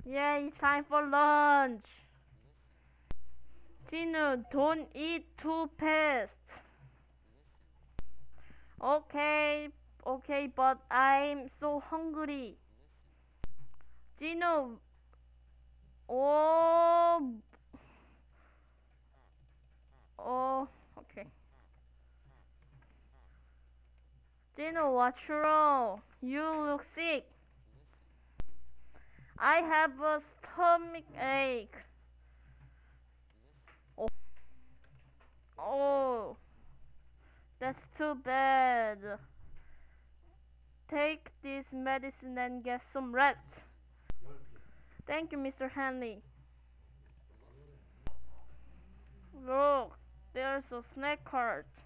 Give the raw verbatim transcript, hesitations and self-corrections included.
Yeah, it's time for lunch. Gino, don't eat too fast. Okay, okay, but I'm so hungry. Gino, oh, oh, okay. Gino, what's wrong? You look sick. I have a stomach ache. Oh, oh, that's too bad. Take this medicine and get some rest. Thank you, Mister Hanley. Look, there's a snack cart.